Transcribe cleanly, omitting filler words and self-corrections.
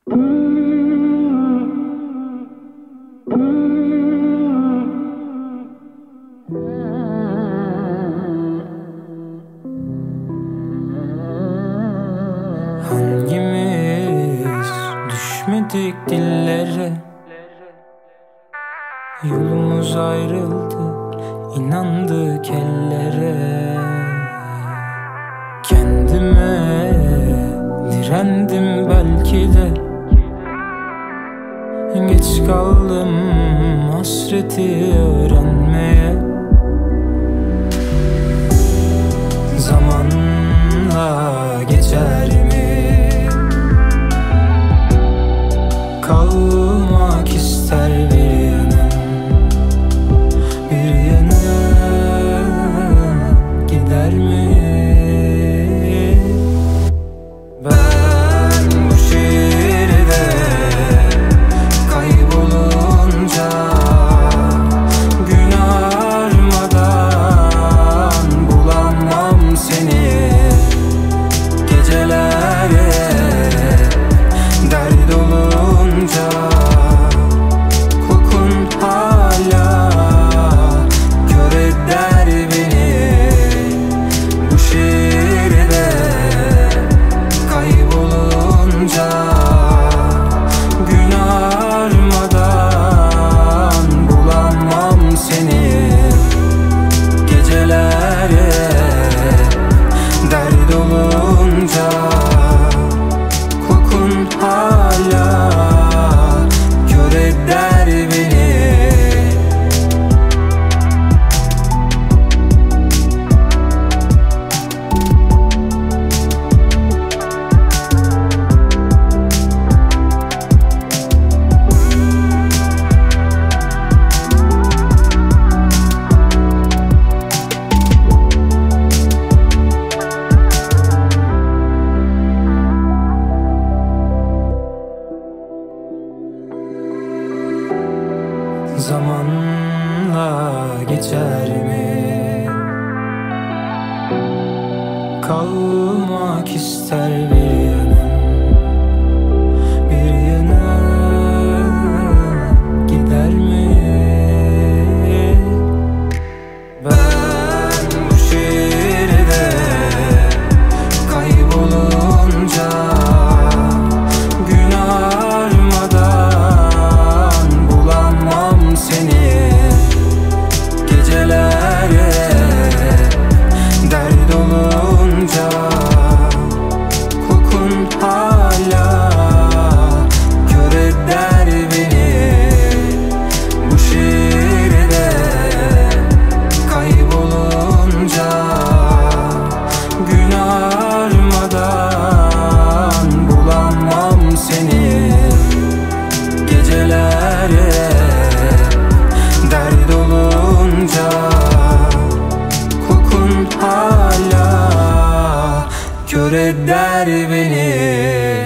Hangimiz düşmedik dillere? Yolumuz ayrıldı, inandık ellere. Kendime direndim belki de, geç kaldım hasreti öğrenmeye. Zamanla geçer mi? Kalmak ister bir yanım, bir yanım gider mi? Ben bu şehirde kaybolunca, gün armadan bulamam seni. Gecelere dert olunca, kokun hala kör eder beni. Bu şehirde kaybolunca, gün armadan bulamam seni. Gecelere dert olunca, kokun hala kör eder beni. Zamanla geçer mi? Kalmak ister bir yanım, bir yanım gider mi? Ben bu şehirde kaybolunca, gün armadan bulamam seni. Gecelere dert olunca, kokun hala kör eder beni. Bu şehirde kaybolunca, gün armadan bulamam seni. Gecelere dert olunca, kokun hala kör eder beni.